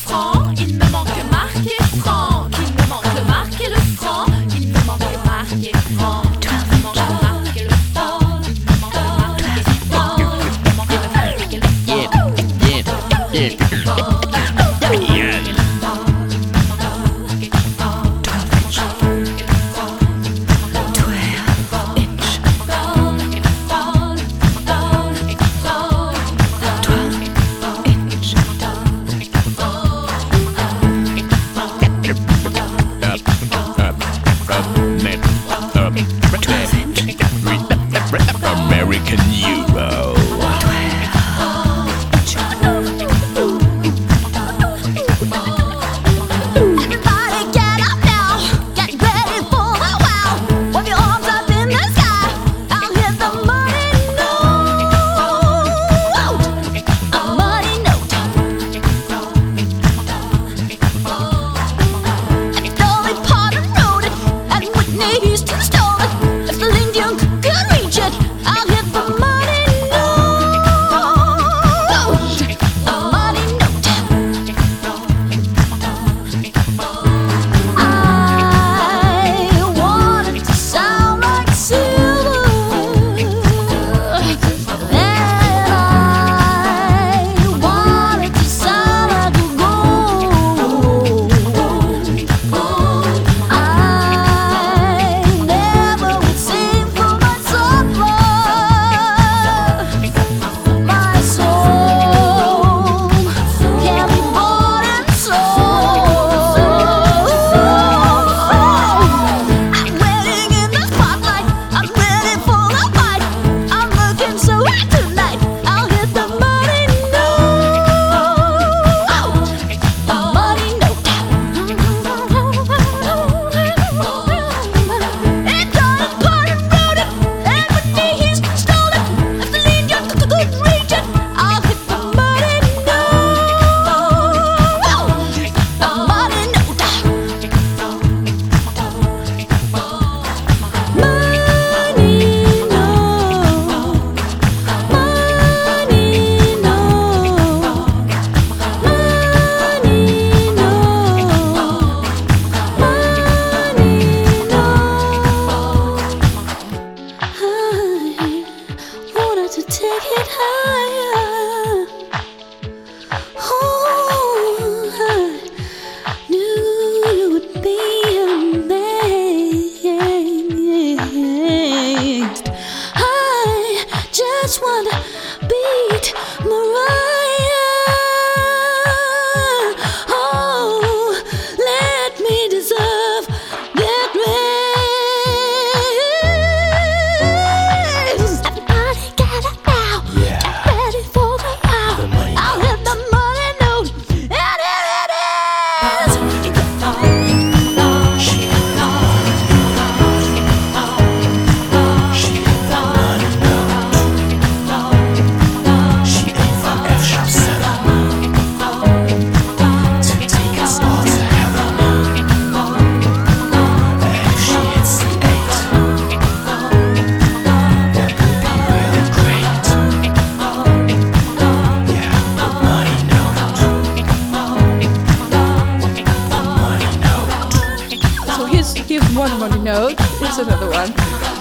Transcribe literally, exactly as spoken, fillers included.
franc, il me manque Marc et Franck. Il me manque Marc et le franc, il me manque Marc et Franck. Il me manque Marc et le franc, il me manque Marc et Franck. Il me manque Marc et le franc. Yeah, yeah, yeah. American Euro. Everybody get up now, get ready for the wow. Wave your arms up in the sky, I'll hit the money note. A money note. And Dolly Parton wrote it, and Whitney Houston stole it. If Celine Dion could reach it, I'll hit the money note. A money note. I want it to sound like silver, and I want it to sound like gold. I never would sing for my supper. My soul can be bought and sold. I'm waiting in the spotlight, I'm ready for the fight. I'm looking so hot tonight, I'll hit the money note. A money note. And Dolly Parton wrote it, and Whitney Houston stole it. If Celine Dion could reach it, I'll hit the money note. A money note. Wanted to take it higher. Oh, I knew you would be amazed. I just wanna beat Mariah. Oh, let me deserve that raise. Everybody get up now, Yeah. get ready for the wow. The money I'll hit the money note, and here it is. She hit the money note. She ain't from F sharp seven to take us all to heaven. And if she hits the eight, that would be really great. Yeah, the money note. The money note. So here's, here's one money note. Here's another one.